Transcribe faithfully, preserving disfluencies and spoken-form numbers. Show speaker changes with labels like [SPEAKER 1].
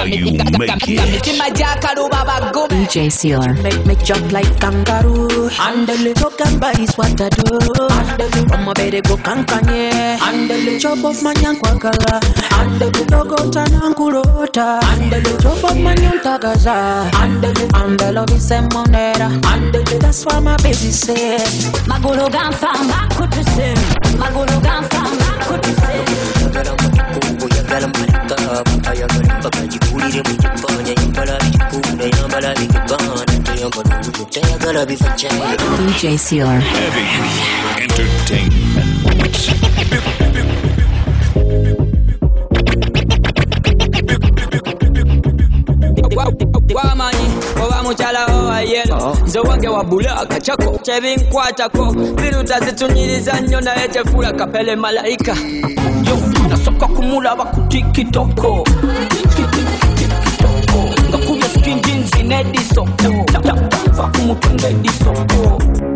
[SPEAKER 1] how you make it.
[SPEAKER 2] D J Sealer.
[SPEAKER 3] Make me jump like kangaroo. Handle talk and buy is what I do. Handle from my bed go kankanye. Handle chop off my nyankwagala. Handle dogo tanangurota. Handle chop off my nyuntagaza. Handle handle love is a monera. Handle that's why my baby say.
[SPEAKER 4] Magolo ganfa makutuse. Magolo ganfa makutuse.
[SPEAKER 2] D J Sealer.
[SPEAKER 1] Heavy entertainment.
[SPEAKER 5] Wamani, owa muchala owa yelo Nzo wange wabula kachako Chevi nkwatako Viruta zitunyiriza nyo na ete fula kapele malaika Yo, nasoka kumula wakutiki toko Nga kuya skin jeans inedi soko Vakumutunga edi soko